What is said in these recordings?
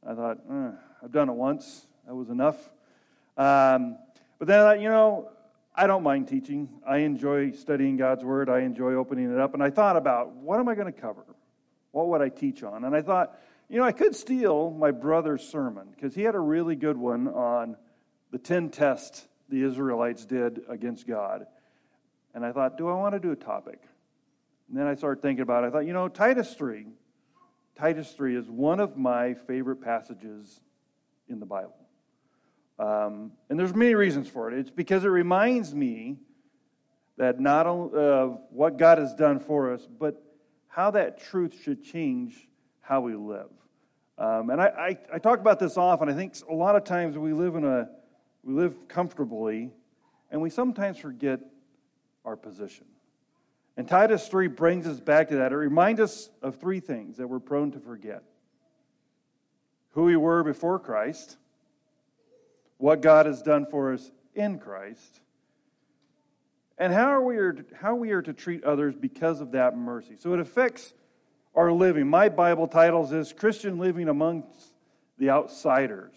I thought, I've done it once. That was enough. But then I thought, I don't mind teaching. I enjoy studying God's Word. I enjoy opening it up. And I thought about, what am I going to cover? What would I teach on? And I thought, I could steal my brother's sermon, because he had a really good one on the 10 tests the Israelites did against God. And I thought, do I want to do a topic? And then I started thinking about it. I thought, Titus 3 is one of my favorite passages in the Bible. And there's many reasons for it. It's because it reminds me that not only of what God has done for us, but how that truth should change how we live. And I talk about this often. I think a lot of times we live comfortably, and we sometimes forget our position. And Titus 3 brings us back to that. It reminds us of three things that we're prone to forget: who we were before Christ, what God has done for us in Christ, and how we are to treat others because of that mercy. So it affects our living. My Bible titles this Christian Living Amongst the Outsiders.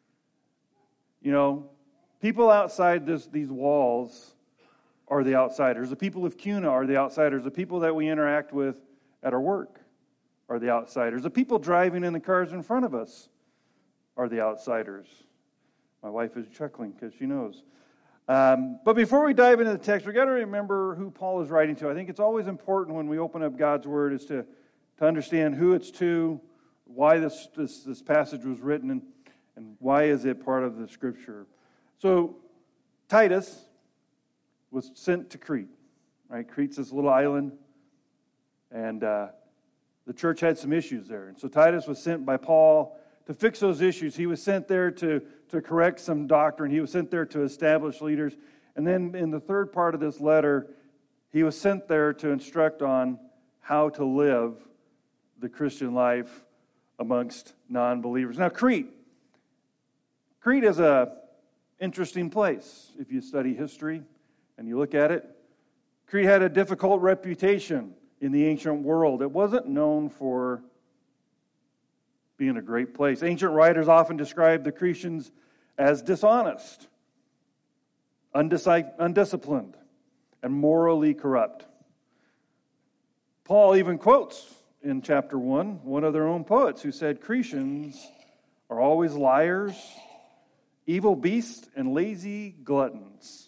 People outside these walls are the outsiders. The people of Cuna are the outsiders. The people that we interact with at our work are the outsiders. The people driving in the cars in front of us are the outsiders. My wife is chuckling because she knows. But before we dive into the text, we've got to remember who Paul is writing to. I think it's always important when we open up God's Word is to understand who it's to, why this passage was written, and why is it part of the Scripture. So Titus was sent to Crete. Right? Crete's this little island, and the church had some issues there. And so Titus was sent by Paul to fix those issues. He was sent there to correct some doctrine. He was sent there to establish leaders. And then in the third part of this letter, he was sent there to instruct on how to live the Christian life amongst non-believers. Now, Crete is an interesting place if you study history and you look at it. Crete had a difficult reputation in the ancient world. It wasn't known for being a great place. Ancient writers often describe the Cretans as dishonest, undisciplined, and morally corrupt. Paul even quotes in chapter 1 of their own poets who said, Cretans are always liars, evil beasts, and lazy gluttons.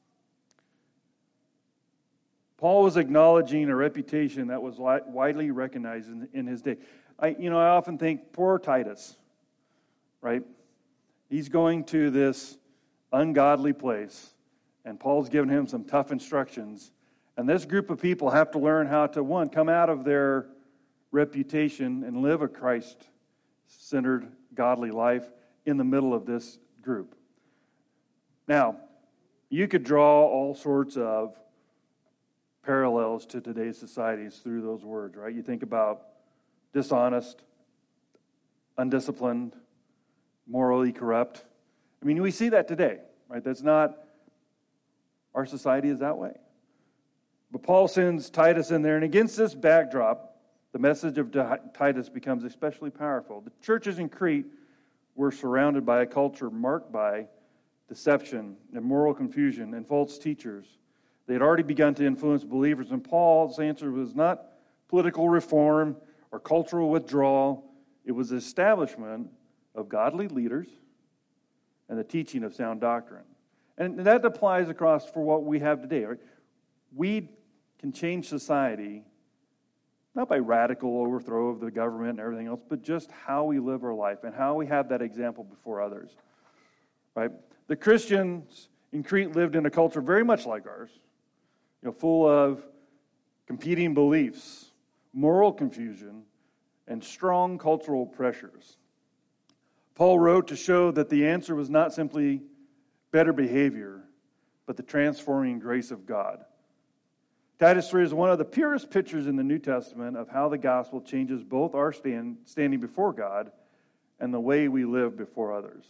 Paul was acknowledging a reputation that was widely recognized in his day. I often think, poor Titus, right? He's going to this ungodly place, and Paul's giving him some tough instructions. And this group of people have to learn how to, one, come out of their reputation and live a Christ-centered, godly life in the middle of this group. Now, you could draw all sorts of parallels to today's societies through those words, right? You think about dishonest, undisciplined, morally corrupt. I mean, we see that today, right? That's not, our society is that way. But Paul sends Titus in there, and against this backdrop, the message of Titus becomes especially powerful. The churches in Crete were surrounded by a culture marked by deception and moral confusion and false teachers. They had already begun to influence believers, and Paul's answer was not political reform or cultural withdrawal. It was the establishment of godly leaders and the teaching of sound doctrine. And that applies across for what we have today. Right? We can change society not by radical overthrow of the government and everything else, but just how we live our life and how we have that example before others. Right? The Christians in Crete lived in a culture very much like ours, full of competing beliefs, moral confusion, and strong cultural pressures. Paul wrote to show that the answer was not simply better behavior, but the transforming grace of God. Titus 3 is one of the purest pictures in the New Testament of how the gospel changes both our standing before God and the way we live before others.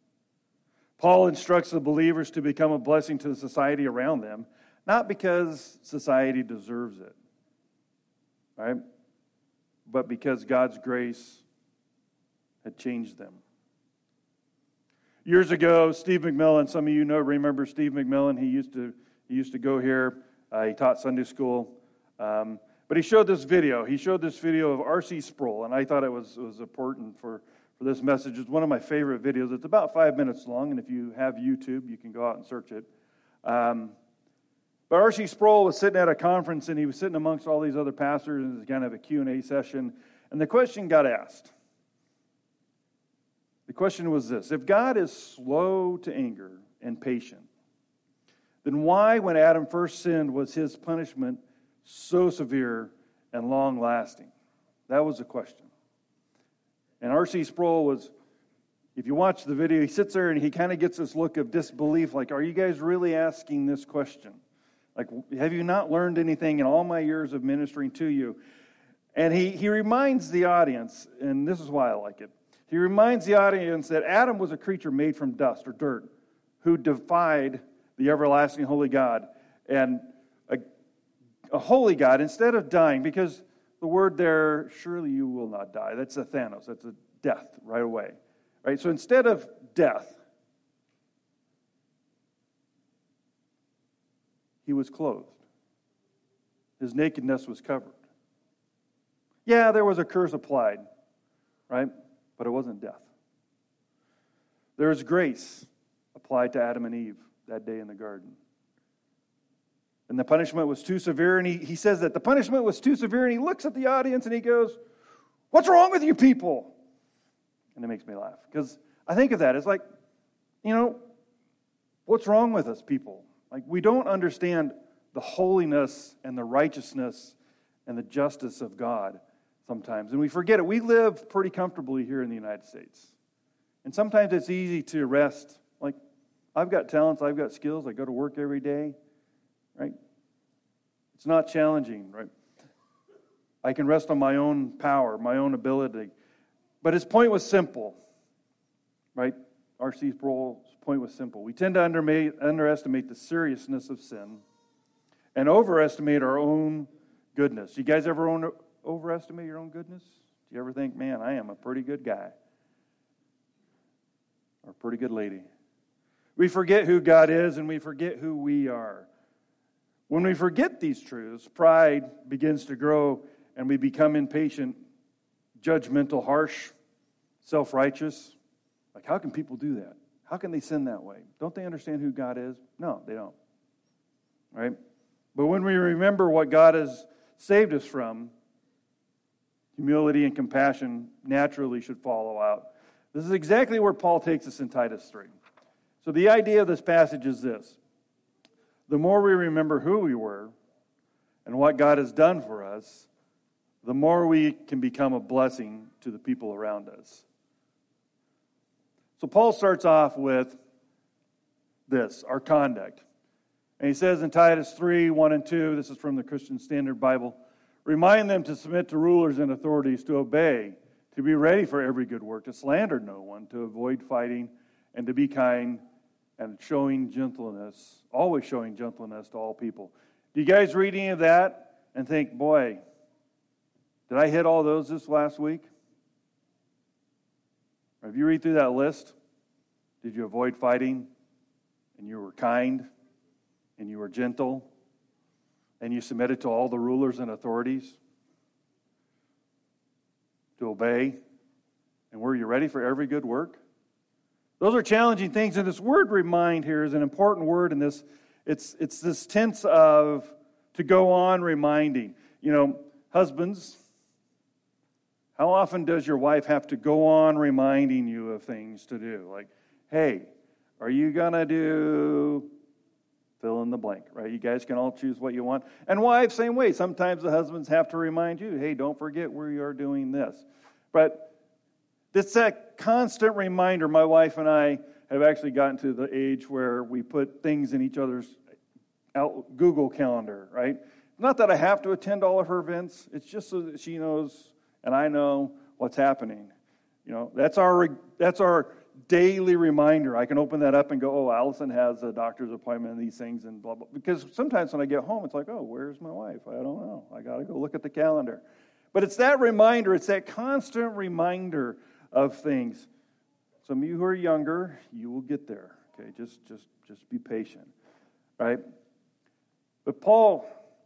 Paul instructs the believers to become a blessing to the society around them, not because society deserves it, right? But because God's grace had changed them. Years ago, Steve McMillan, some of you remember Steve McMillan. He used to go here. He taught Sunday school. But he showed this video. He showed this video of R.C. Sproul, and I thought it was important for this message. It's one of my favorite videos. It's about 5 minutes long, and if you have YouTube, you can go out and search it. But R.C. Sproul was sitting at a conference, and he was sitting amongst all these other pastors, and it was kind of a Q&A session, and the question got asked. The question was this: if God is slow to anger and patient, then why, when Adam first sinned, was his punishment so severe and long-lasting? That was the question. And R.C. Sproul was, if you watch the video, he sits there and he kind of gets this look of disbelief, like, are you guys really asking this question? Like, have you not learned anything in all my years of ministering to you? And he reminds the audience, and this is why I like it, he reminds the audience that Adam was a creature made from dust or dirt who defied the everlasting holy God. And a holy God, instead of dying, because the word there, surely you will not die, that's a Thanos, that's a death right away. Right? So instead of death, he was clothed. His nakedness was covered. Yeah, there was a curse applied, right? But it wasn't death. There was grace applied to Adam and Eve that day in the garden. And the punishment was too severe, and he says that the punishment was too severe, and he looks at the audience and he goes, "What's wrong with you people?" And it makes me laugh, because I think of that as like, what's wrong with us people? Like, we don't understand the holiness and the righteousness and the justice of God sometimes. And we forget it. We live pretty comfortably here in the United States. And sometimes it's easy to rest. Like, I've got talents, I've got skills, I go to work every day, right? It's not challenging, right? I can rest on my own power, my own ability. But his point was simple, right? R.C. Sproul's point was simple. We tend to underestimate the seriousness of sin and overestimate our own goodness. You guys ever overestimate your own goodness? Do you ever think, man, I am a pretty good guy or a pretty good lady? We forget who God is and we forget who we are. When we forget these truths, pride begins to grow and we become impatient, judgmental, harsh, self-righteous. Like, how can people do that? How can they sin that way? Don't they understand who God is? No, they don't. Right? But when we remember what God has saved us from, humility and compassion naturally should follow out. This is exactly where Paul takes us in Titus 3. So the idea of this passage is this: the more we remember who we were and what God has done for us, the more we can become a blessing to the people around us. So Paul starts off with this, our conduct. And he says in Titus 3, 1 and 2, this is from the Christian Standard Bible, remind them to submit to rulers and authorities, to obey, to be ready for every good work, to slander no one, to avoid fighting, and to be kind, and showing gentleness, always showing gentleness to all people. Do you guys read any of that and think, boy, did I hit all those this last week? Or if you read through that list, did you avoid fighting, and you were kind, and you were gentle, and you submitted to all the rulers and authorities to obey, and were you ready for every good work? Those are challenging things, and this word remind here is an important word in this. It's this tense of to go on reminding. Husbands, how often does your wife have to go on reminding you of things to do? Like, hey, are you going to do fill in the blank, right? You guys can all choose what you want. And wives, same way. Sometimes the husbands have to remind you, hey, don't forget we are doing this. But it's that constant reminder. My wife and I have actually gotten to the age where we put things in each other's Google Calendar, right? Not that I have to attend all of her events. It's just so that she knows and I know what's happening. That's our daily reminder. I can open that up and go, oh, Allison has a doctor's appointment and these things and blah, blah. Because sometimes when I get home, it's like, oh, where's my wife? I don't know. I got to go look at the calendar. But it's that reminder. It's that constant reminder of things. Some of you who are younger, you will get there. Okay, just be patient, right? But Paul,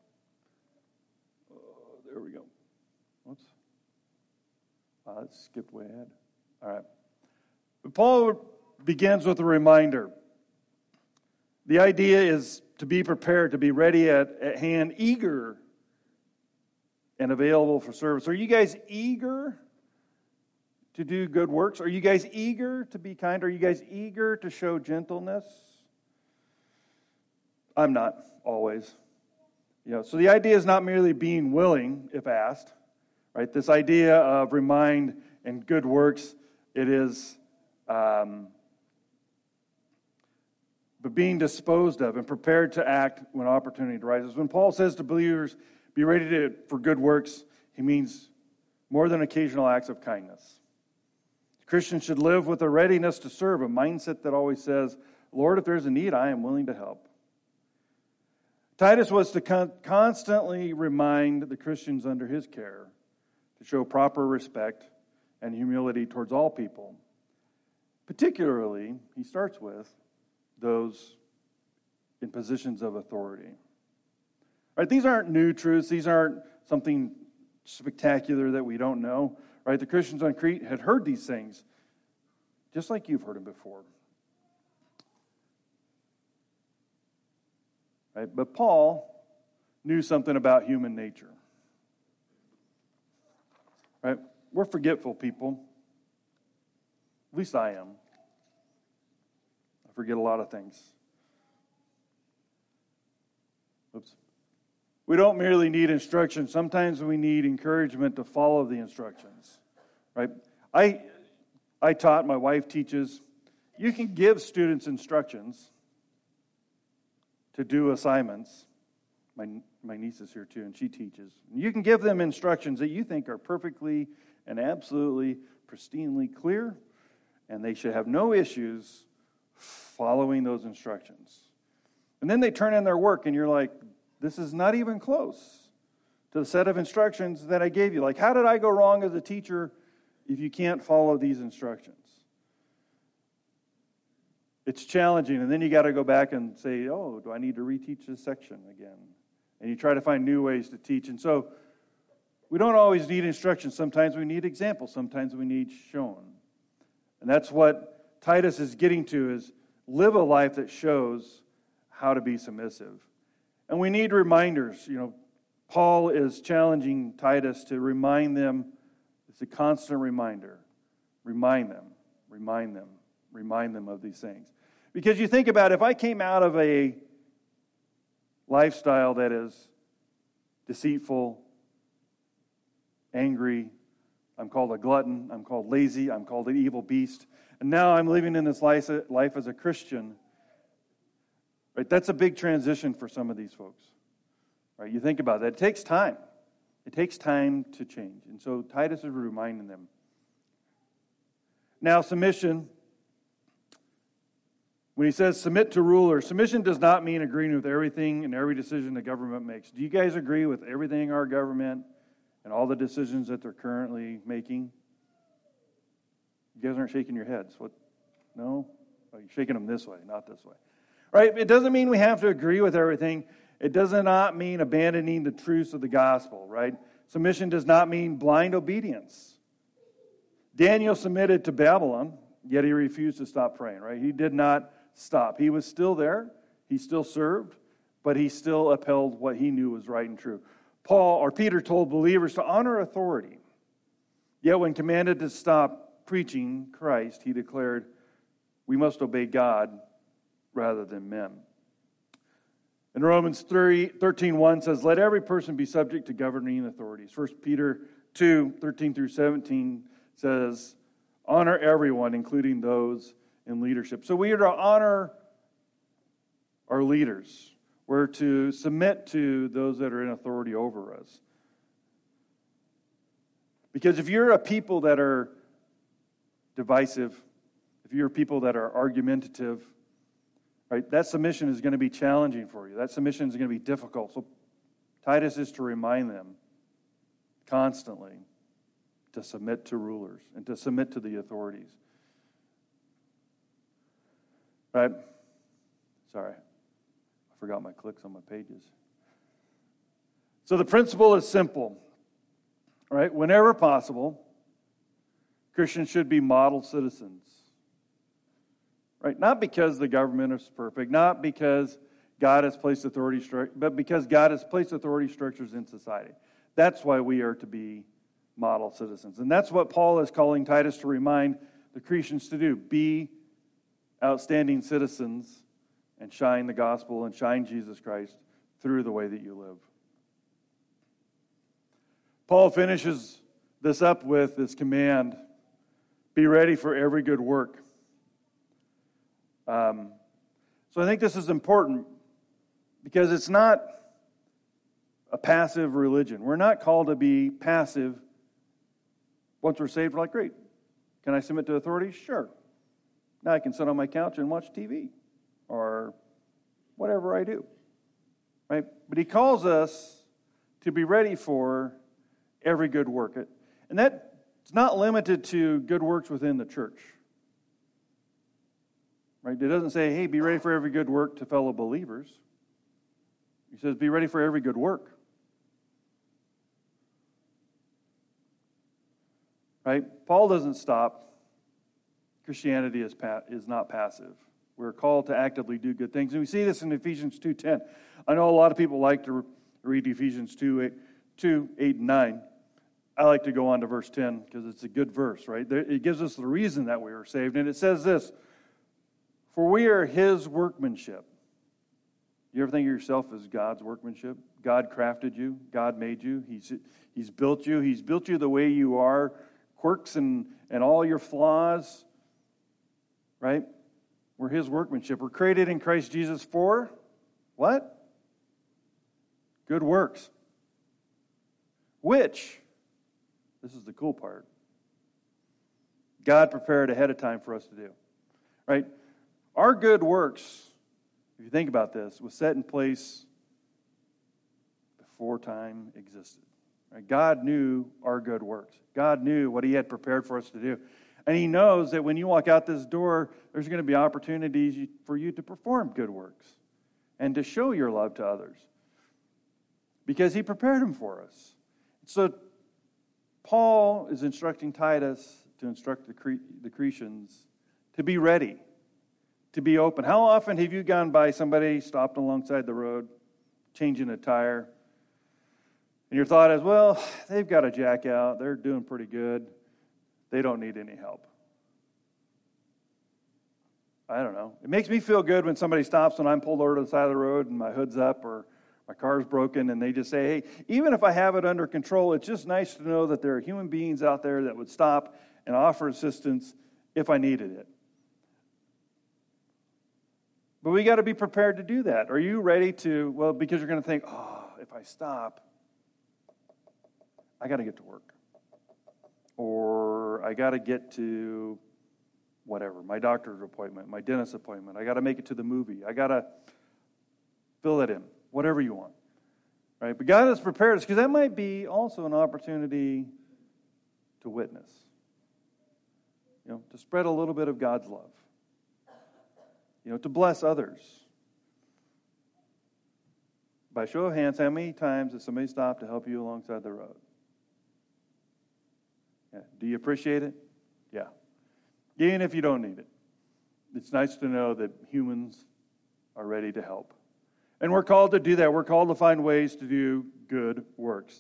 there we go. Whoops. That skipped way ahead. All right. But Paul begins with a reminder. The idea is to be prepared, to be ready at hand, eager and available for service. Are you guys eager to do good works? Are you guys eager to be kind? Are you guys eager to show gentleness? I'm not always. So the idea is not merely being willing, if asked, right? This idea of remind and good works, it is, but being disposed of and prepared to act when opportunity arises. When Paul says to believers, be ready for good works, he means more than occasional acts of kindness. Christians should live with a readiness to serve, a mindset that always says, Lord, if there's a need, I am willing to help. Titus was to constantly remind the Christians under his care to show proper respect and humility towards all people. Particularly, he starts with those in positions of authority. Right, these aren't new truths. These aren't something spectacular that we don't know. Right, the Christians on Crete had heard these things, just like you've heard them before. Right, but Paul knew something about human nature. Right, we're forgetful people. At least I am. I forget a lot of things. Oops. We don't merely need instruction. Sometimes we need encouragement to follow the instructions, right? I taught, my wife teaches. You can give students instructions to do assignments. My niece is here too, and she teaches. You can give them instructions that you think are perfectly and absolutely pristinely clear, and they should have no issues following those instructions. And then they turn in their work, and you're like, this is not even close to the set of instructions that I gave you. Like, how did I go wrong as a teacher if you can't follow these instructions? It's challenging, and then you got to go back and say, oh, do I need to reteach this section again? And you try to find new ways to teach. And so we don't always need instructions. Sometimes we need examples. Sometimes we need shown. And that's what Titus is getting to, is live a life that shows how to be submissive. And we need reminders. Paul is challenging Titus to remind them. It's a constant reminder. Remind them of these things. Because you think about it, if I came out of a lifestyle that is deceitful, angry, I'm called a glutton, I'm called lazy, I'm called an evil beast, and now I'm living in this life as a Christian, right? That's a big transition for some of these folks. Right? You think about that. It takes time. It takes time to change. And so Titus is reminding them. Now, submission. When he says submit to rulers, submission does not mean agreeing with everything and every decision the government makes. Do you guys agree with everything our government and all the decisions that they're currently making? You guys aren't shaking your heads. What? No? Oh, you're shaking them this way, not this way. Right? It doesn't mean we have to agree with everything. It does not mean abandoning the truths of the gospel, right? Submission does not mean blind obedience. Daniel submitted to Babylon, yet he refused to stop praying, right? He did not stop. He was still there. He still served, but he still upheld what he knew was right and true. Peter told believers to honor authority. Yet when commanded to stop preaching Christ, he declared, we must obey God rather than men. In Romans 13:1 says, let every person be subject to governing authorities. 1 Peter 2:13 through 17 says, honor everyone, including those in leadership. So we are to honor our leaders. We're to submit to those that are in authority over us. Because if you're a people that are divisive, if you're people that are argumentative, right, that submission is going to be challenging for you. That submission is going to be difficult. So Titus is to remind them constantly to submit to rulers and to submit to the authorities. Right? Sorry. I forgot my clicks on my pages. So the principle is simple. Right? Whenever possible, Christians should be model citizens. Right? Not because the government is perfect, not because God has placed authority, but because God has placed authority structures in society. That's why we are to be model citizens. And that's what Paul is calling Titus to remind the Christians to do. Be outstanding citizens and shine the gospel and shine Jesus Christ through the way that you live. Paul finishes this up with this command, be ready for every good work. So I think this is important because it's not a passive religion. We're not called to be passive. Once we're saved, we're like, great. Can I submit to authority? Sure. Now I can sit on my couch and watch TV or whatever I do. Right? But he calls us to be ready for every good work. And that's not limited to good works within the church. Right? It doesn't say, hey, be ready for every good work to fellow believers. He says, be ready for every good work. Right? Paul doesn't stop. Christianity is not passive. We're called to actively do good things. And we see this in Ephesians 2:10. I know a lot of people like to read Ephesians 2, 8, and 9. I like to go on to verse 10 because it's a good verse, right? It gives us the reason that we were saved. And it says this, for we are his workmanship. You ever think of yourself as God's workmanship? God crafted you. God made you. He's built you. He's built you the way you are, quirks and all your flaws, right? We're his workmanship. We're created in Christ Jesus for what? Good works. Which, this is the cool part, God prepared ahead of time for us to do. Right? Our good works, if you think about this, was set in place before time existed. Right? God knew our good works. God knew what he had prepared for us to do. And he knows that when you walk out this door, there's going to be opportunities for you to perform good works and to show your love to others because he prepared them for us. So Paul is instructing Titus to instruct the Cretans to be ready, to be open. How often have you gone by somebody stopped alongside the road, changing a tire, and your thought is, well, they've got a jack out, they're doing pretty good, they don't need any help. I don't know. It makes me feel good when somebody stops when I'm pulled over to the side of the road and my hood's up or my car's broken, and they just say, hey, even if I have it under control, it's just nice to know that there are human beings out there that would stop and offer assistance if I needed it. But we got to be prepared to do that. Are you ready to, well, because you're going to think, oh, if I stop, I got to get to work. Or I got to get to whatever, my doctor's appointment, my dentist appointment. I got to make it to the movie. I got to fill it in, whatever you want. Right? But God has prepared us because that might be also an opportunity to witness. To spread a little bit of God's love. To bless others. By show of hands, how many times has somebody stopped to help you alongside the road? Yeah. Do you appreciate it? Yeah. Even if you don't need it. It's nice to know that humans are ready to help. And we're called to do that. We're called to find ways to do good works.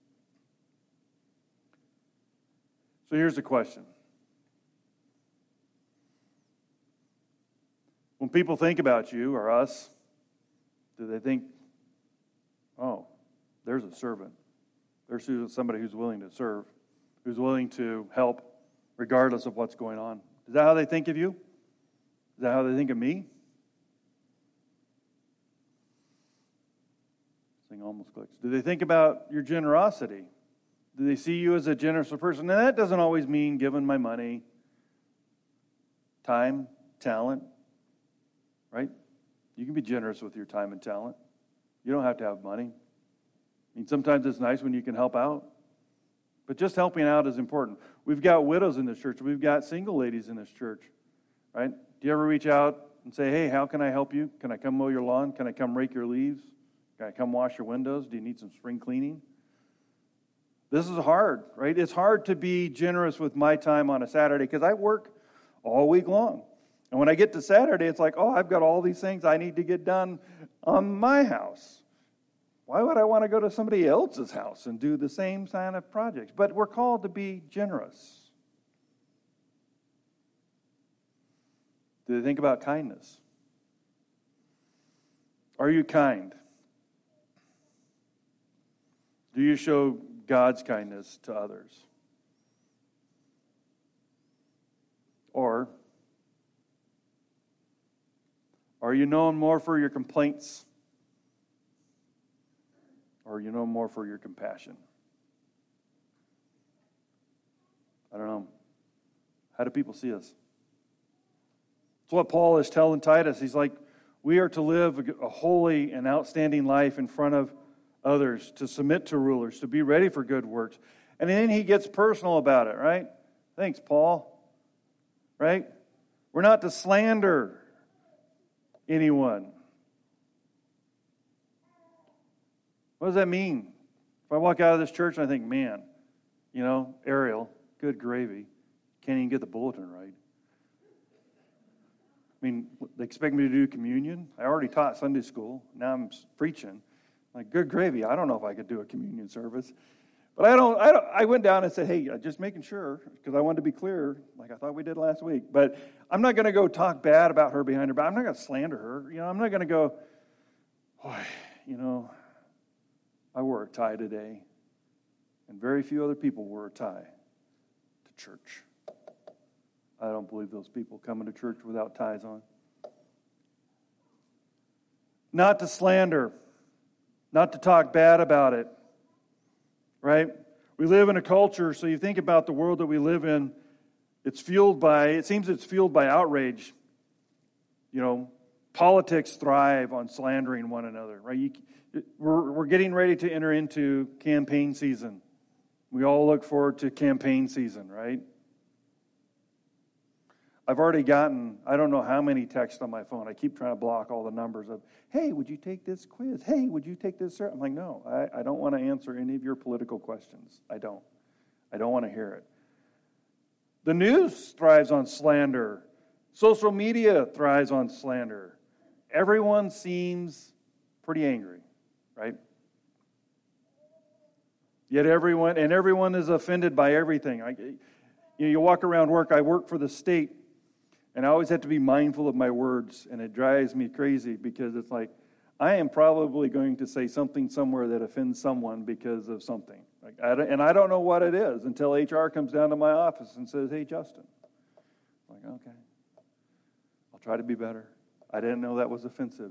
So here's the question. When people think about you or us, do they think, oh, there's a servant. There's somebody who's willing to serve, who's willing to help regardless of what's going on. Is that how they think of you? Is that how they think of me? This thing almost clicks. Do they think about your generosity? Do they see you as a generous person? Now, that doesn't always mean giving my money, time, talent, right? You can be generous with your time and talent. You don't have to have money. I mean, sometimes it's nice when you can help out. But just helping out is important. We've got widows in this church. We've got single ladies in this church, right? Do you ever reach out and say, hey, how can I help you? Can I come mow your lawn? Can I come rake your leaves? Can I come wash your windows? Do you need some spring cleaning? This is hard, right? It's hard to be generous with my time on a Saturday because I work all week long. And when I get to Saturday, it's like, oh, I've got all these things I need to get done on my house. Why would I want to go to somebody else's house and do the same kind of projects? But we're called to be generous. Do they think about kindness? Are you kind? Do you show God's kindness to others? Or are you known more for your complaints? Or are you known more for your compassion? I don't know. How do people see us? It's what Paul is telling Titus. He's like, we are to live a holy and outstanding life in front of others, to submit to rulers, to be ready for good works. And then he gets personal about it, right? Thanks, Paul. Right? We're not to slander anyone. What does that mean? If I walk out of this church and I think, man, Ariel, good gravy, can't even get the bulletin right. I mean, they expect me to do communion. I already taught Sunday school. Now I'm preaching. Like, good gravy. I don't know if I could do a communion service. But I went down and said, hey, just making sure, because I wanted to be clear, like I thought we did last week. But I'm not going to go talk bad about her behind her back. I'm not going to slander her. I'm not going to go, boy, I wore a tie today. And very few other people wore a tie to church. I don't believe those people come into church without ties on. Not to slander. Not to talk bad about it. Right? We live in a culture, so you think about the world that we live in, it seems it's fueled by outrage. Politics thrive on slandering one another, right? We're getting ready to enter into campaign season. We all look forward to campaign season, right? I've already gotten, I don't know how many texts on my phone. I keep trying to block all the numbers of, hey, would you take this quiz? Hey, would you take this? I'm like, no, I don't want to answer any of your political questions. I don't want to hear it. The news thrives on slander. Social media thrives on slander. Everyone seems pretty angry, right? Yet everyone is offended by everything. You walk around work. I work for the state. And I always have to be mindful of my words, and it drives me crazy because it's like, I am probably going to say something somewhere that offends someone because of something. And I don't know what it is until HR comes down to my office and says, hey, Justin. I'm like, okay, I'll try to be better. I didn't know that was offensive.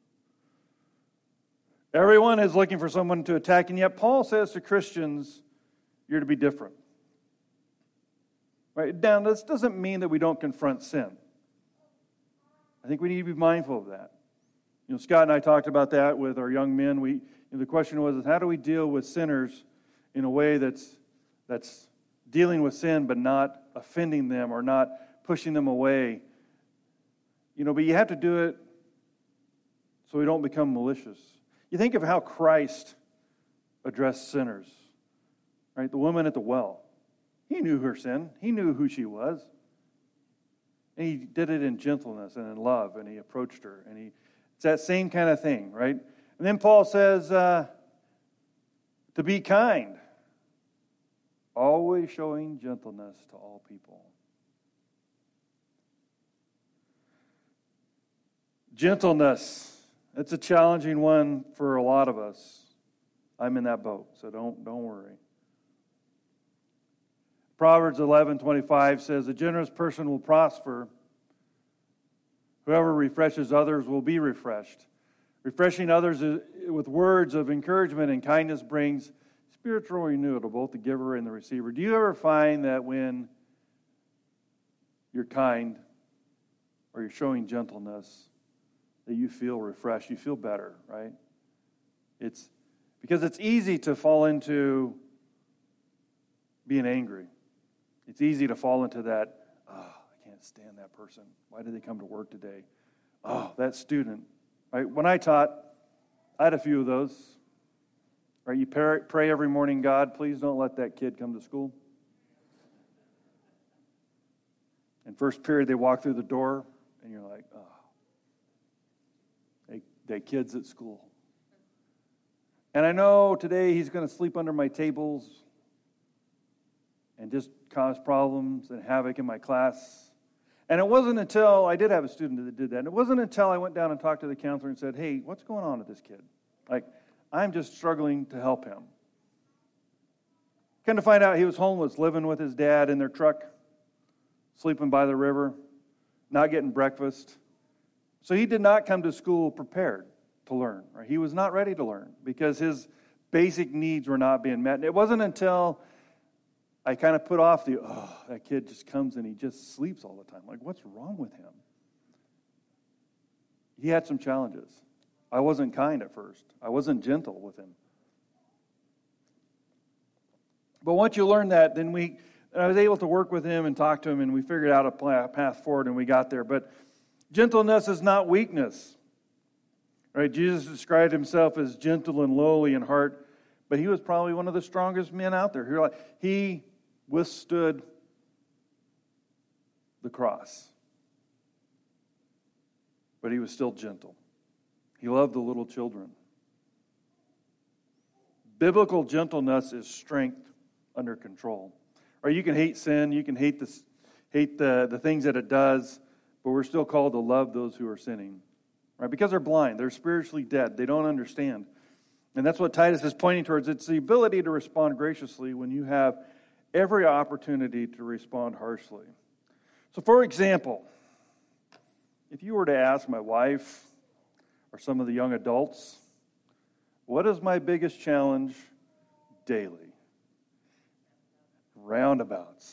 Everyone is looking for someone to attack, and yet Paul says to Christians, you're to be different. Right? Now, this doesn't mean that we don't confront sin. I think we need to be mindful of that. Scott and I talked about that with our young men. The question was, how do we deal with sinners in a way that's dealing with sin but not offending them or not pushing them away? But you have to do it so we don't become malicious. You think of how Christ addressed sinners, right? The woman at the well. He knew her sin. He knew who she was. And he did it in gentleness and in love, and he approached her. And it's that same kind of thing, right? And then Paul says to be kind, always showing gentleness to all people. Gentleness, it's a challenging one for a lot of us. I'm in that boat, so don't worry. Proverbs 11:25 says, a generous person will prosper. Whoever refreshes others will be refreshed. Refreshing others with words of encouragement and kindness brings spiritual renewal to both the giver and the receiver. Do you ever find that when you're kind or you're showing gentleness, that you feel refreshed, you feel better, right? It's because it's easy to fall into being angry. It's easy to fall into that, oh, I can't stand that person. Why did they come to work today? Oh, that student. Right? When I taught, I had a few of those. Right? You pray every morning, God, please don't let that kid come to school. And first period, they walk through the door, and you're like, oh, that kid's at school. And I know today he's going to sleep under my tables and just cause problems and havoc in my class. And it wasn't until, I did have a student that did that, and it wasn't until I went down and talked to the counselor and said, hey, what's going on with this kid? Like, I'm just struggling to help him. Come to find out he was homeless, living with his dad in their truck, sleeping by the river, not getting breakfast. So he did not come to school prepared to learn. Right? He was not ready to learn because his basic needs were not being met. And it wasn't until I kind of put off that kid just comes and he just sleeps all the time. Like, what's wrong with him? He had some challenges. I wasn't kind at first. I wasn't gentle with him. But once you learn that, then I was able to work with him and talk to him, and we figured out a path forward, and we got there. But gentleness is not weakness. Right? Jesus described himself as gentle and lowly in heart, but he was probably one of the strongest men out there. He withstood the cross, but he was still gentle. He loved the little children. Biblical gentleness is strength under control. Or you can hate sin, you can hate the things that it does, but we're still called to love those who are sinning. Right? Because they're blind, they're spiritually dead, they don't understand. And that's what Titus is pointing towards. It's the ability to respond graciously when you have every opportunity to respond harshly. So for example, if you were to ask my wife or some of the young adults, what is my biggest challenge daily? Roundabouts.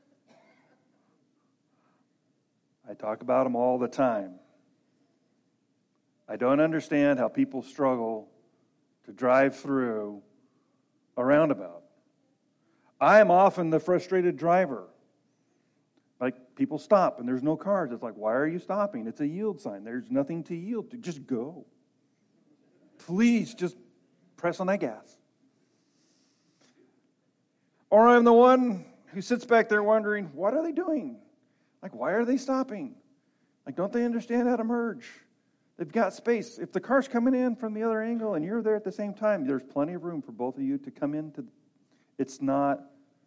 I talk about them all the time. I don't understand how people struggle to drive through a roundabout. I am often the frustrated driver. Like, people stop and there's no cars. It's like, why are you stopping? It's a yield sign. There's nothing to yield to. Just go. Please, just press on that gas. Or I'm the one who sits back there wondering, what are they doing? Like, why are they stopping? Like, don't they understand how to merge? They've got space. If the car's coming in from the other angle and you're there at the same time, there's plenty of room for both of you to come into. It's not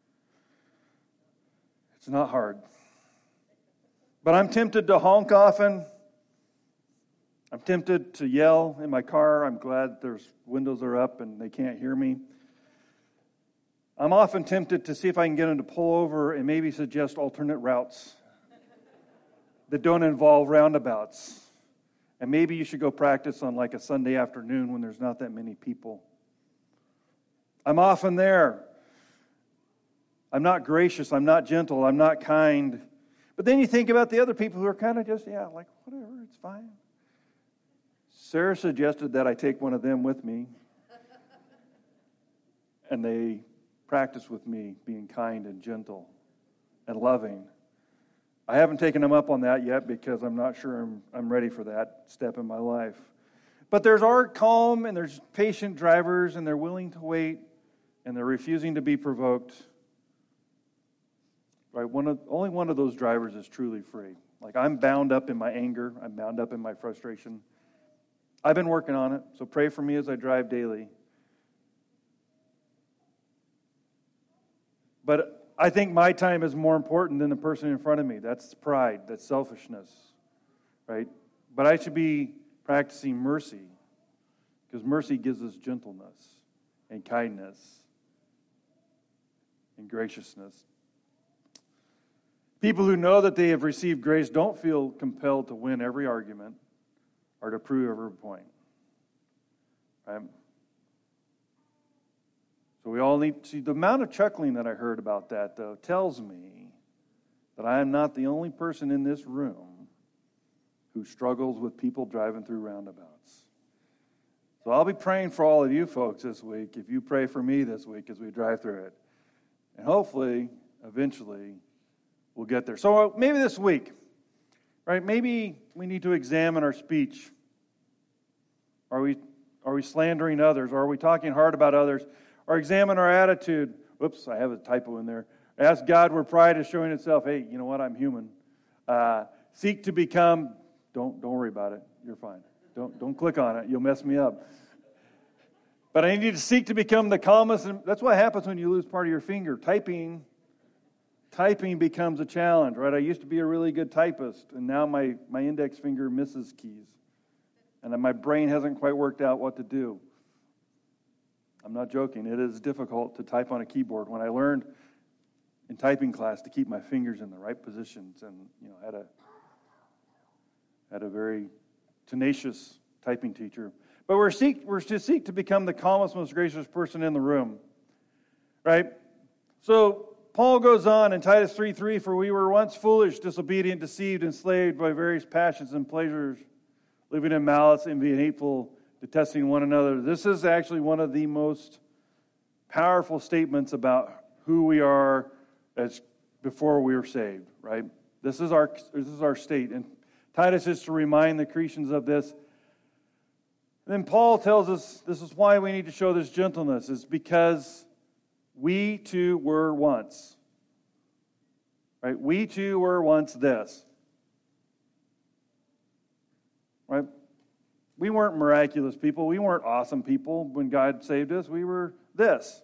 hard. But I'm tempted to honk often. I'm tempted to yell in my car. I'm glad there's windows are up and they can't hear me. I'm often tempted to see if I can get them to pull over and maybe suggest alternate routes that don't involve roundabouts. And maybe you should go practice on like a Sunday afternoon when there's not that many people. I'm often there. I'm not gracious. I'm not gentle. I'm not kind. But then you think about the other people who are kind of just, like, whatever, it's fine. Sarah suggested that I take one of them with me. And they practice with me being kind and gentle and loving. I haven't taken them up on that yet because I'm not sure I'm ready for that step in my life. But there's calm and there's patient drivers and they're willing to wait and they're refusing to be provoked. Right? Only one of those drivers is truly free. Like, I'm bound up in my anger. I'm bound up in my frustration. I've been working on it, so pray for me as I drive daily. But I think my time is more important than the person in front of me. That's pride. That's selfishness. Right? But I should be practicing mercy because mercy gives us gentleness and kindness and graciousness. People who know that they have received grace don't feel compelled to win every argument or to prove every point. Right? So we all need to see the amount of chuckling that I heard about that, though, tells me that I am not the only person in this room who struggles with people driving through roundabouts. So I'll be praying for all of you folks this week if you pray for me this week as we drive through it. And hopefully, eventually, we'll get there. So maybe this week, right? Maybe we need to examine our speech. Are we slandering others? Or are we talking hard about others? Or examine our attitude. Whoops, I have a typo in there. Ask God where pride is showing itself. Hey, you know what? I'm human. Seek to become. Don't worry about it. You're fine. Don't click on it. You'll mess me up. But I need to seek to become the calmest. And that's what happens when you lose part of your finger. Typing becomes a challenge, right? I used to be a really good typist, and now my index finger misses keys. And my brain hasn't quite worked out what to do. I'm not joking. It is difficult to type on a keyboard. When I learned in typing class to keep my fingers in the right positions, and had a very tenacious typing teacher. But we're to seek to become the calmest, most gracious person in the room, right? So Paul goes on in Titus 3:3, for we were once foolish, disobedient, deceived, enslaved by various passions and pleasures, living in malice, envy, and hateful, detesting one another. This is actually one of the most powerful statements about who we are as before we were saved, right? This is our state. And Titus is to remind the Cretans of this. Then Paul tells us this is why we need to show this gentleness, is because we too were once. Right? We too were once this. Right? We weren't miraculous people. We weren't awesome people when God saved us. We were this.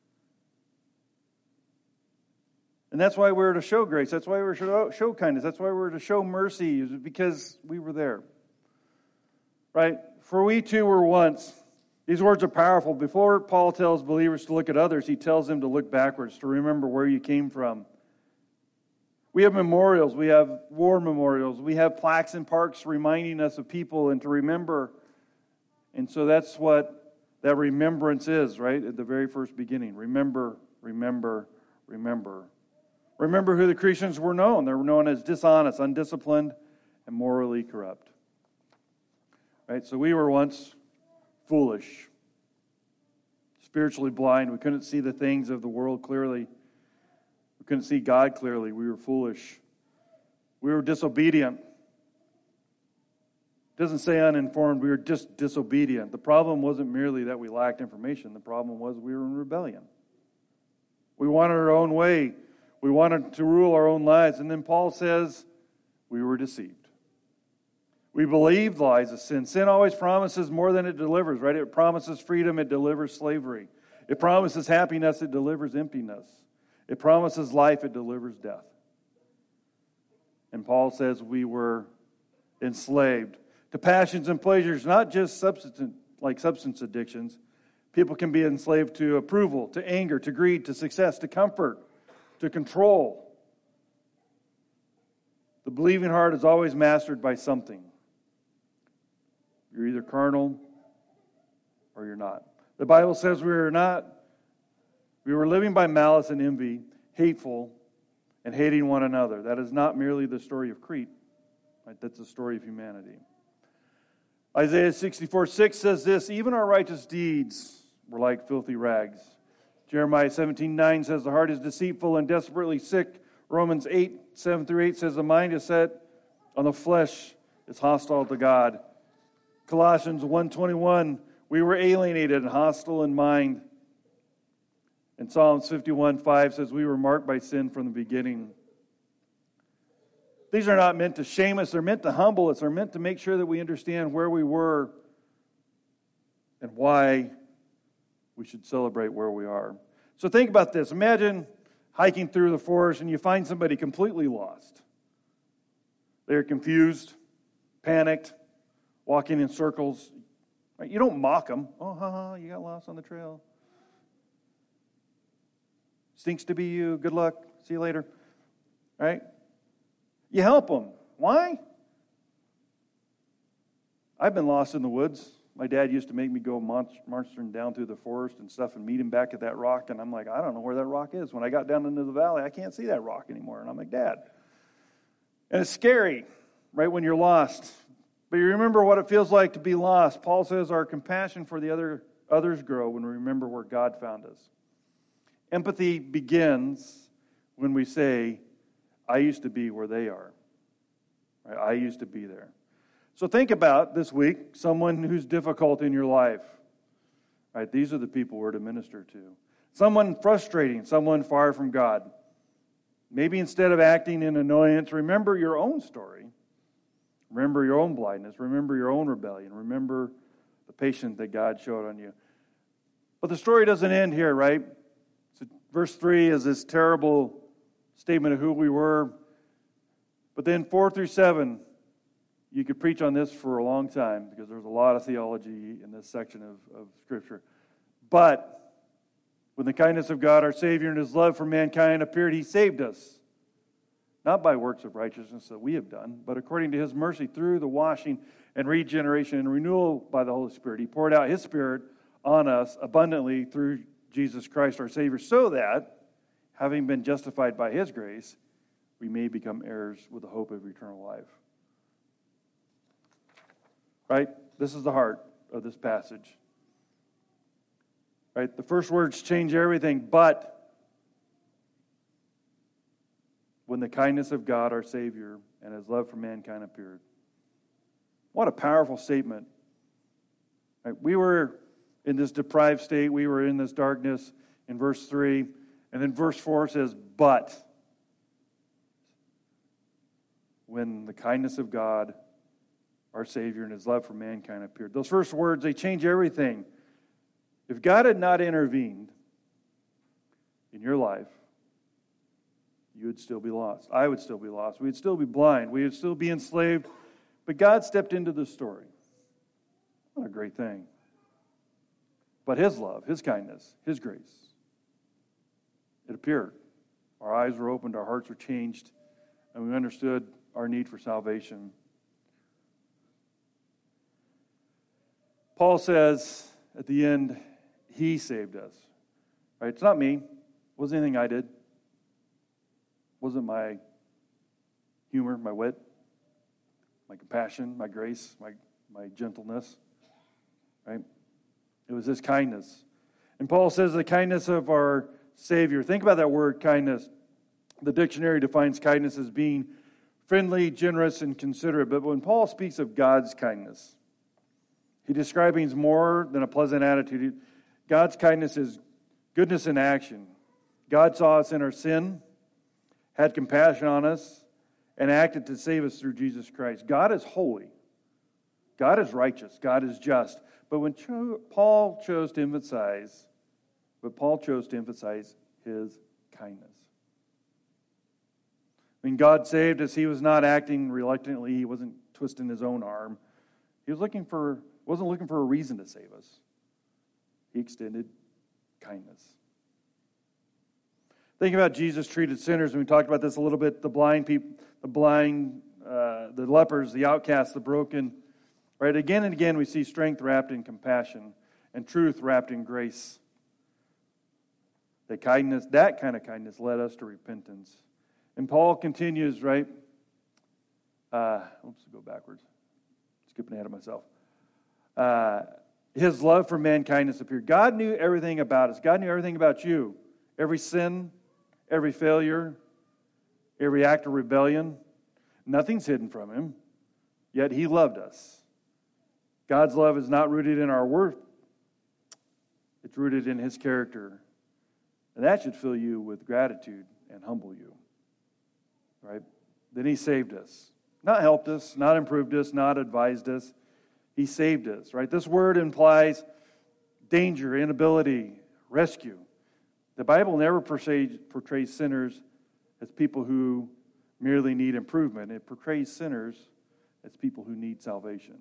And that's why we're to show grace. That's why we're to show kindness. That's why we're to show mercy, because we were there. Right? For we too were once. These words are powerful. Before Paul tells believers to look at others, he tells them to look backwards, to remember where you came from. We have memorials. We have war memorials. We have plaques in parks reminding us of people and to remember. And so that's what that remembrance is, right? At the very first beginning. Remember, remember, remember. Remember who the Cretans were known. They were known as dishonest, undisciplined, and morally corrupt. Right? So we were once foolish, spiritually blind. We couldn't see the things of the world clearly. We couldn't see God clearly. We were foolish. We were disobedient. It doesn't say uninformed. We were just disobedient. The problem wasn't merely that we lacked information. The problem was we were in rebellion. We wanted our own way. We wanted to rule our own lives. And then Paul says we were deceived. We believed lies of sin. Sin always promises more than it delivers, right? It promises freedom, it delivers slavery. It promises happiness, it delivers emptiness. It promises life, it delivers death. And Paul says we were enslaved to passions and pleasures, not just substance addictions. People can be enslaved to approval, to anger, to greed, to success, to comfort, to control. The believing heart is always mastered by something. You're either carnal or you're not. The Bible says we were living by malice and envy, hateful, and hating one another. That is not merely the story of Crete. Right? That's the story of humanity. Isaiah 64:6 says this, even our righteous deeds were like filthy rags. Jeremiah 17:9 says the heart is deceitful and desperately sick. Romans 8:7-8 says the mind is set on the flesh, is hostile to God. Colossians 1:21, we were alienated and hostile in mind. And Psalms 51:5 says we were marked by sin from the beginning. These are not meant to shame us. They're meant to humble us. They're meant to make sure that we understand where we were and why we should celebrate where we are. So think about this. Imagine hiking through the forest and you find somebody completely lost. They're confused, panicked, walking in circles. Right? You don't mock them. Oh, you got lost on the trail. Stinks to be you. Good luck. See you later. Right? You help them. Why? I've been lost in the woods. My dad used to make me go marching down through the forest and stuff and meet him back at that rock. And I'm like, I don't know where that rock is. When I got down into the valley, I can't see that rock anymore. And I'm like, Dad. And it's scary, right, when you're lost. But you remember what it feels like to be lost. Paul says our compassion for the others grow when we remember where God found us. Empathy begins when we say, I used to be where they are. Right? I used to be there. So think about this week someone who's difficult in your life. Right? These are the people we're to minister to. Someone frustrating, someone far from God. Maybe instead of acting in annoyance, remember your own story. Remember your own blindness. Remember your own rebellion. Remember the patience that God showed on you. But the story doesn't end here, right? So verse 3 is this terrible statement of who we were. But then 4 through 7, you could preach on this for a long time because there's a lot of theology in this section of Scripture. But when the kindness of God, our Savior, and His love for mankind appeared, He saved us. Not by works of righteousness that we have done, but according to His mercy through the washing and regeneration and renewal by the Holy Spirit. He poured out His Spirit on us abundantly through Jesus Christ our Savior, so that, having been justified by His grace, we may become heirs with the hope of eternal life. Right? This is the heart of this passage. Right? The first words change everything, but when the kindness of God, our Savior, and His love for mankind appeared. What a powerful statement. Right? We were in this deprived state. We were in this darkness in verse 3. And then verse 4 says, but when the kindness of God, our Savior, and His love for mankind appeared. Those first words, they change everything. If God had not intervened in your life, you would still be lost. I would still be lost. We would still be blind. We would still be enslaved. But God stepped into the story. What a great thing. But His love, His kindness, His grace, it appeared. Our eyes were opened, our hearts were changed, and we understood our need for salvation. Paul says at the end, He saved us. Right? It's not me. It wasn't anything I did. It wasn't my humor, my wit, my compassion, my grace, my gentleness. Right? It was His kindness. And Paul says the kindness of our Savior. Think about that word, kindness. The dictionary defines kindness as being friendly, generous, and considerate. But when Paul speaks of God's kindness, he describes more than a pleasant attitude. God's kindness is goodness in action. God saw us in our sin, had compassion on us, and acted to save us through Jesus Christ. God is holy. God is righteous. God is just. But when Paul chose to emphasize His kindness. When God saved us, He was not acting reluctantly. He wasn't twisting His own arm. He wasn't looking for a reason to save us. He extended kindness. Think about Jesus treated sinners, and we talked about this a little bit, the blind people, the lepers, the outcasts, the broken. Right? Again and again we see strength wrapped in compassion and truth wrapped in grace. That kind of kindness led us to repentance. And Paul continues, right? Go backwards. Skipping ahead of myself. His love for mankind has appeared. God knew everything about us. God knew everything about you. Every sin, every failure, every act of rebellion. Nothing's hidden from Him. Yet He loved us. God's love is not rooted in our worth. It's rooted in His character. And that should fill you with gratitude and humble you. Right? Then He saved us. Not helped us, not improved us, not advised us. He saved us, right? This word implies danger, inability, rescue. The Bible never portrays sinners as people who merely need improvement. It portrays sinners as people who need salvation.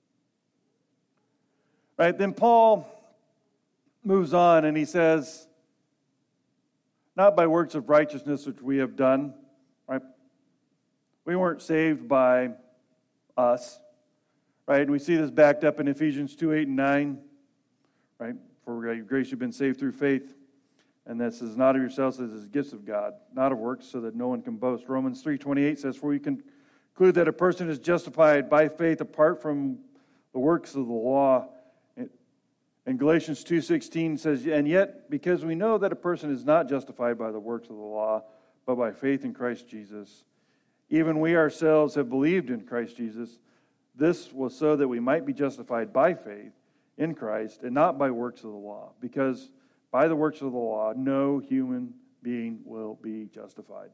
Right? Then Paul moves on and he says, not by works of righteousness which we have done, right? We weren't saved by us. Right, and we see this backed up in Ephesians 2:8 and 9. Right, for grace you've been saved through faith, and this is not of yourselves, this is gifts of God, not of works, so that no one can boast. Romans 3:28 says, for we conclude that a person is justified by faith apart from the works of the law, and And Galatians 2:16 says, and yet, because we know that a person is not justified by the works of the law, but by faith in Christ Jesus, even we ourselves have believed in Christ Jesus. This was so that we might be justified by faith in Christ and not by works of the law, because by the works of the law, no human being will be justified.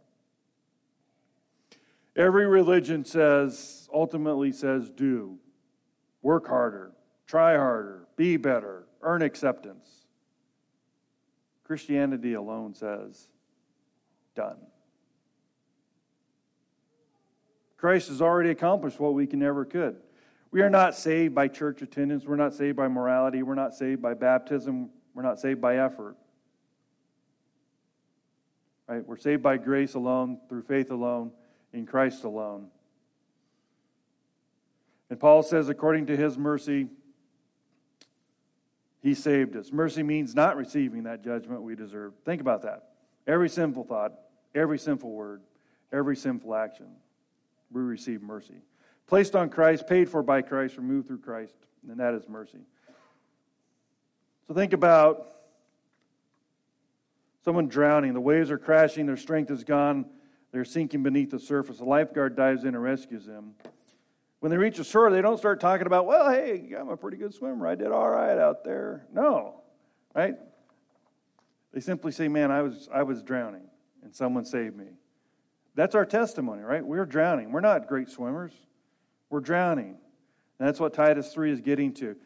Every religion ultimately says, do, work harder, try harder, be better, earn acceptance. Christianity alone says, done. Christ has already accomplished what we never could. We are not saved by church attendance. We're not saved by morality. We're not saved by baptism. We're not saved by effort. Right? We're saved by grace alone, through faith alone, in Christ alone. And Paul says, according to his mercy, he saved us. Mercy means not receiving that judgment we deserve. Think about that. Every sinful thought, every sinful word, every sinful action, we receive mercy. Placed on Christ, paid for by Christ, removed through Christ, and that is mercy. So think about someone drowning. The waves are crashing, their strength is gone, they're sinking beneath the surface. A lifeguard dives in and rescues them. When they reach the shore, they don't start talking about, well, hey, I'm a pretty good swimmer. I did all right out there. No, right? They simply say, man, I was drowning, and someone saved me. That's our testimony, right? We're drowning. We're not great swimmers. We're drowning. And that's what Titus 3 is getting to.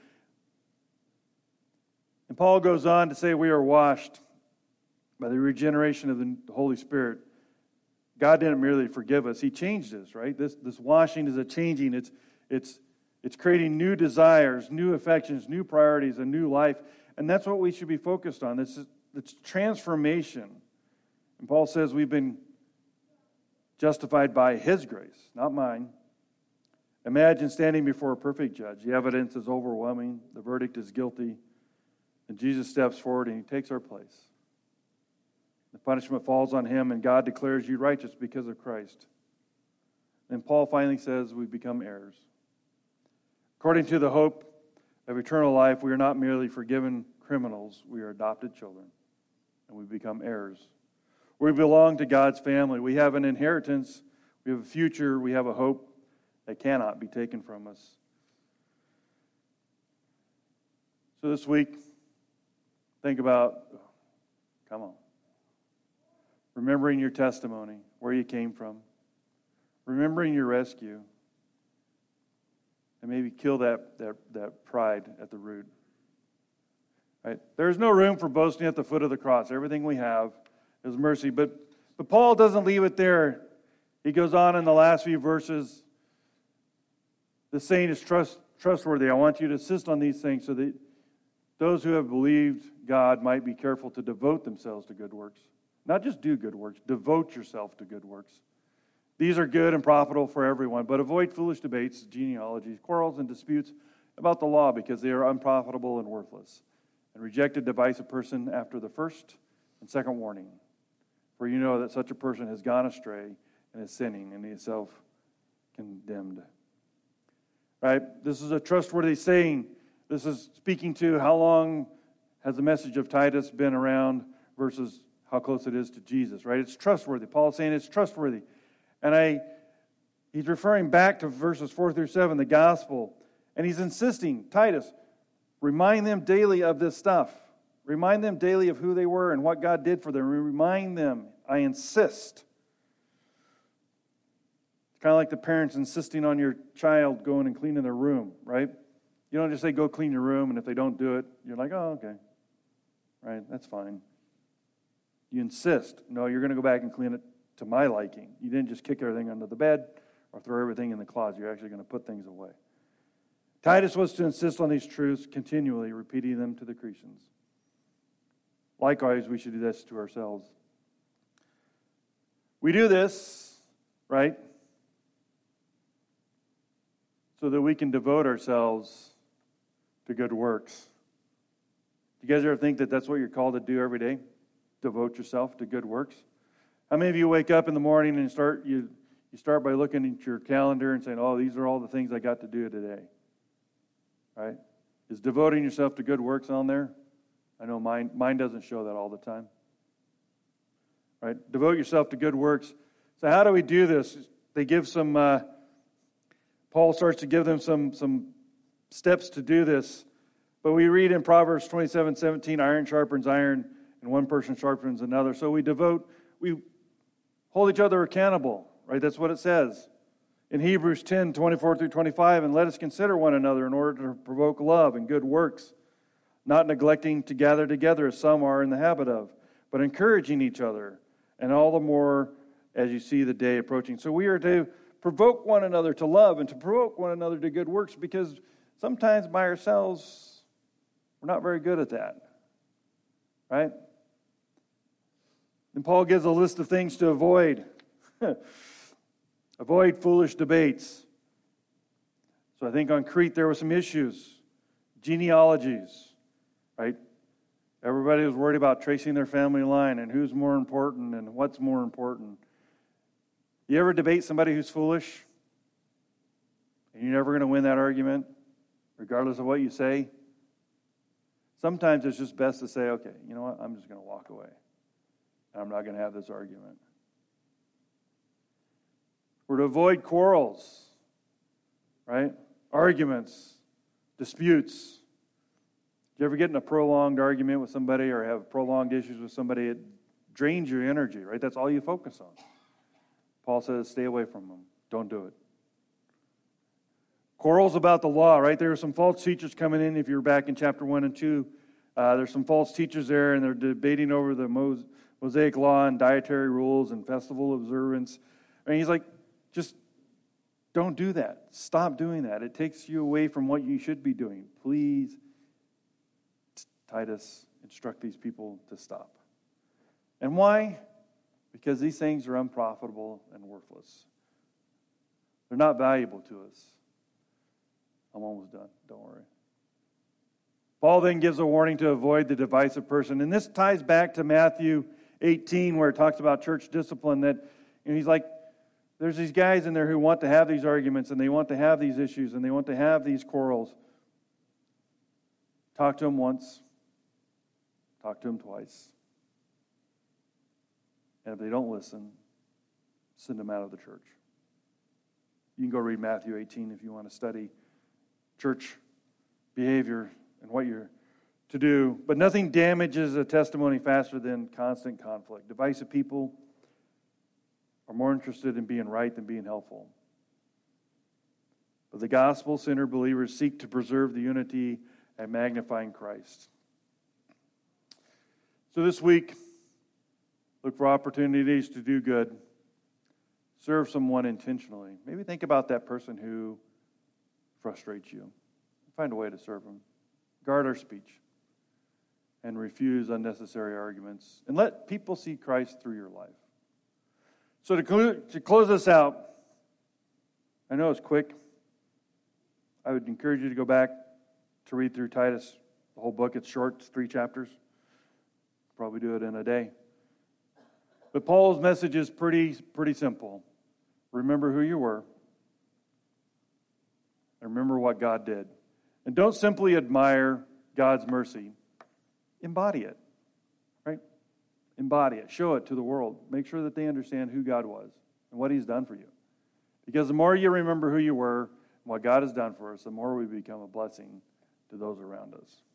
And Paul goes on to say we are washed by the regeneration of the Holy Spirit. God didn't merely forgive us. He changed us, right? This washing is a changing. It's creating new desires, new affections, new priorities, a new life. And that's what we should be focused on. It's transformation. And Paul says we've been justified by His grace, not mine. Imagine standing before a perfect judge. The evidence is overwhelming. The verdict is guilty. And Jesus steps forward and He takes our place. The punishment falls on Him, and God declares you righteous because of Christ. And Paul finally says we become heirs. According to the hope of eternal life, we are not merely forgiven criminals. We are adopted children, and we become heirs. We belong to God's family. We have an inheritance. We have a future. We have a hope that cannot be taken from us. So this week, think about, remembering your testimony, where you came from, remembering your rescue, and maybe kill that pride at the root. Right? There's no room for boasting at the foot of the cross. Everything we have is mercy. But Paul doesn't leave it there. He goes on in the last few verses. The saying is trustworthy. I want you to insist on these things so that those who have believed God might be careful to devote themselves to good works. Not just do good works, devote yourself to good works. These are good and profitable for everyone, but avoid foolish debates, genealogies, quarrels, and disputes about the law because they are unprofitable and worthless. And reject a divisive person after the first and second warning. For you know that such a person has gone astray and is sinning and is self-condemned. Right? This is a trustworthy saying. This is speaking to how long has the message of Titus been around versus how close it is to Jesus, right? It's trustworthy. Paul's saying it's trustworthy. And he's referring back to verses 4 through 7, the gospel. And he's insisting, Titus, remind them daily of this stuff. Remind them daily of who they were and what God did for them. Remind them, I insist. It's kind of like the parents insisting on your child going and cleaning their room, right? You don't just say, go clean your room, and if they don't do it, you're like, oh, okay. Right, that's fine. You insist, no, you're going to go back and clean it to my liking. You didn't just kick everything under the bed or throw everything in the closet. You're actually going to put things away. Titus was to insist on these truths continually, repeating them to the Cretans. Likewise, we should do this to ourselves. We do this, right, so that we can devote ourselves to good works. Do you guys ever think that that's what you're called to do every day? Devote yourself to good works? How many of you wake up in the morning and you start by looking at your calendar and saying, oh, these are all the things I got to do today? Right? Is devoting yourself to good works on there? I know mine doesn't show that all the time. Right? Devote yourself to good works. So how do we do this? They give some, Paul starts to give them some steps to do this. But we read in Proverbs 27:17, iron sharpens iron, and one person sharpens another. So we hold each other accountable, right? That's what it says. In Hebrews 10:24-25, and let us consider one another in order to provoke love and good works, not neglecting to gather together as some are in the habit of, but encouraging each other, and all the more as you see the day approaching. So we are to provoke one another to love and to provoke one another to good works, because sometimes by ourselves, we're not very good at that, right? And Paul gives a list of things to avoid. Avoid foolish debates. So I think on Crete there were some issues. Genealogies, right? Everybody was worried about tracing their family line and who's more important and what's more important. You ever debate somebody who's foolish? And you're never going to win that argument, regardless of what you say? Sometimes it's just best to say, okay, you know what? I'm just going to walk away. I'm not going to have this argument. We're to avoid quarrels, right? Arguments, disputes. Do you ever get in a prolonged argument with somebody or have prolonged issues with somebody? It drains your energy, right? That's all you focus on. Paul says, stay away from them. Don't do it. Quarrels about the law, right? There are some false teachers coming in. If you're back in chapter 1 and 2, there's some false teachers there, and they're debating over the Mosaic law and dietary rules and festival observance. And he's like, just don't do that. Stop doing that. It takes you away from what you should be doing. Please, Titus, instruct these people to stop. And why? Because these things are unprofitable and worthless. They're not valuable to us. I'm almost done. Don't worry. Paul then gives a warning to avoid the divisive person. And this ties back to Matthew 18, where it talks about church discipline. That he's like, there's these guys in there who want to have these arguments, and they want to have these issues, and they want to have these quarrels. Talk to them once. Talk to them twice. And if they don't listen, send them out of the church. You can go read Matthew 18 if you want to study church behavior and what you're to do. But nothing damages a testimony faster than constant conflict. Divisive people are more interested in being right than being helpful. But the gospel-centered believers seek to preserve the unity and magnifying Christ. So this week, look for opportunities to do good. Serve someone intentionally. Maybe think about that person who frustrates you. Find a way to serve them. Guard our speech and refuse unnecessary arguments. And let people see Christ through your life. So to close this out, I know it's quick. I would encourage you to go back to read through Titus, the whole book. It's short, it's 3 chapters. Probably do it in a day. But Paul's message is pretty simple. Remember who you were. And remember what God did. And don't simply admire God's mercy. Embody it. Right? Embody it. Show it to the world. Make sure that they understand who God was and what He's done for you. Because the more you remember who you were and what God has done for us, the more we become a blessing to those around us.